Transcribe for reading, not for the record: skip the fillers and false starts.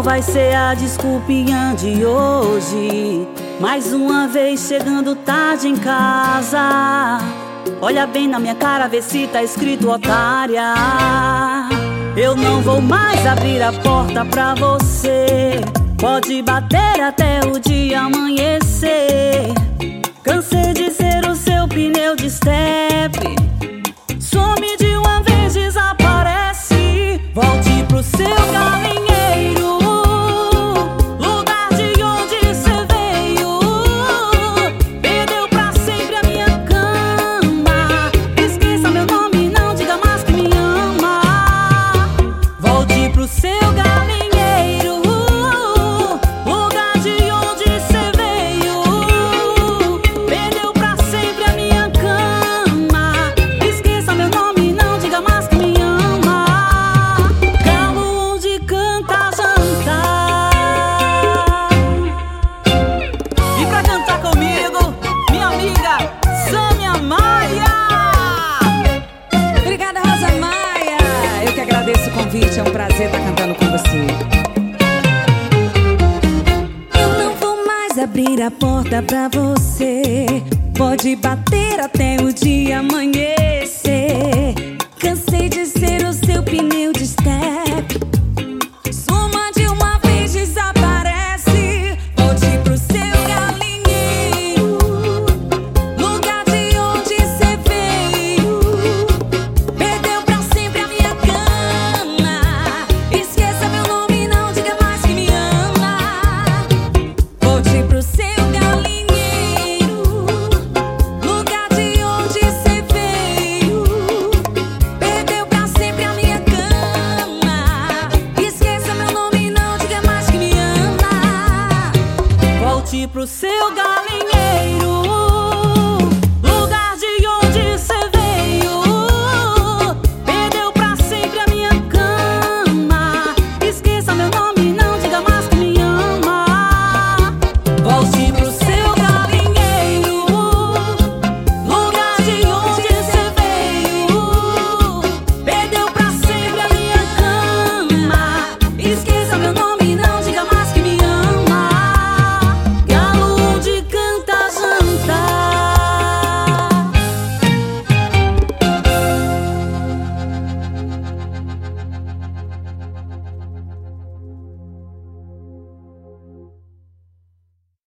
qual vai ser a desculpinha de hoje? Mais uma vez chegando tarde em casa. Olha bem na minha cara, vê se tá escrito otária. Eu não vou mais abrir a porta pra você. Pode bater até o dia amanhecer. Cansei de ser o seu pneu de estepe. Some de uma vez, desaparece. Volte pro seu galinheiro, lugar de onde cê veio. Perdeu pra sempre a minha cama. Esqueça meu nome, não diga mais que me ama. Volte pro seu galinheiro, lugar de onde cê veio. Perdeu pra sempre a minha cama. Esqueça meu nome, não diga mais que me ama. Galo onde canta jantar. E pra cantar comigo, minha amiga Sâmia Maia. Obrigada, Rosa Maia. Eu que agradeço o convite, é um prazer estar cantando com você. Eu não vou mais abrir a porta pra você. Pode bater até o dia amanhecer. Cansei de ser o seu pneu de step. Suma de uma vez, desaparece. Volte pro seu galinheiro, lugar de onde cê veio. Perdeu pra sempre a minha cama. Esqueça meu nome, não diga mais que me ama. Volte pro seu galinheiro, lugar de onde cê veio. Perdeu pra sempre a minha cama. Esqueça meu nome, não diga mais que me ama. Volte pro seu galinheiro.